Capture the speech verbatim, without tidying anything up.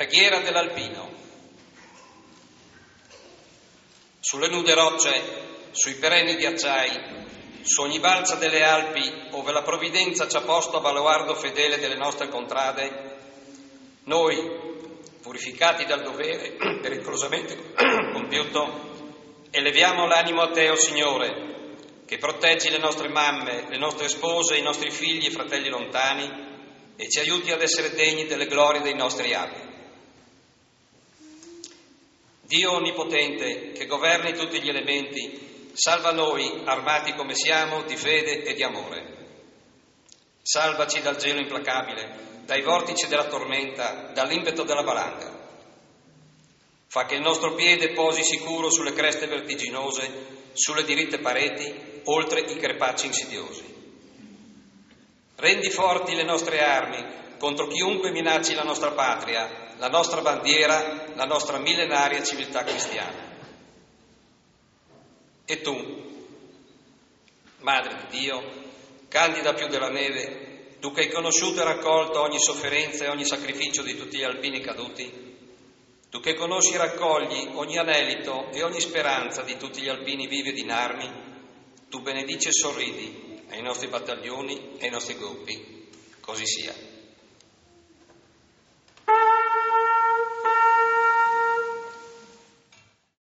Preghiera dell'Alpino. Sulle nude rocce, sui perenni ghiacciai, su ogni balza delle Alpi, ove la provvidenza ci ha posto a baluardo fedele delle nostre contrade, noi, purificati dal dovere pericolosamente compiuto, eleviamo l'animo a te, o Signore, che proteggi le nostre mamme, le nostre spose, i nostri figli e fratelli lontani, e ci aiuti ad essere degni delle glorie dei nostri avi. Dio Onnipotente, che governi tutti gli elementi, salva noi, armati come siamo, di fede e di amore. Salvaci dal gelo implacabile, dai vortici della tormenta, dall'impeto della valanga. Fa che il nostro piede posi sicuro sulle creste vertiginose, sulle diritte pareti, oltre i crepacci insidiosi. Rendi forti le nostre armi contro chiunque minacci la nostra patria, la nostra bandiera, la nostra millenaria civiltà cristiana. E tu, Madre di Dio, candida più della neve, tu che hai conosciuto e raccolto ogni sofferenza e ogni sacrificio di tutti gli alpini caduti, tu che conosci e raccogli ogni anelito e ogni speranza di tutti gli alpini vivi ed inermi, tu benedici e sorridi ai nostri battaglioni e ai nostri gruppi. Così sia.